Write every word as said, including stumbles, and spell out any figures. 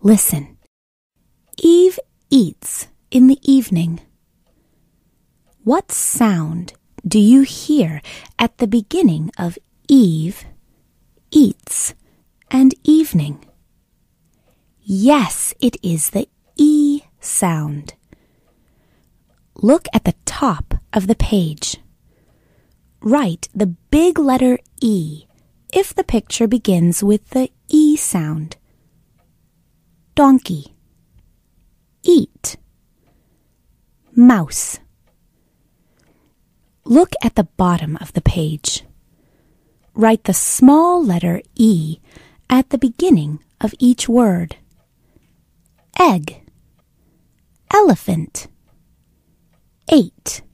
Listen. Eve eats in the evening. What sound do you hear at the beginning of Eve eats and evening? Yes, it is the E sound. Look at the top of the page. Write the big letter E if the picture begins with the E sound. Donkey. Eat. Mouse. Look at the bottom of the page. Write the small letter E at the beginning of each word. Egg. Elephant. Eight.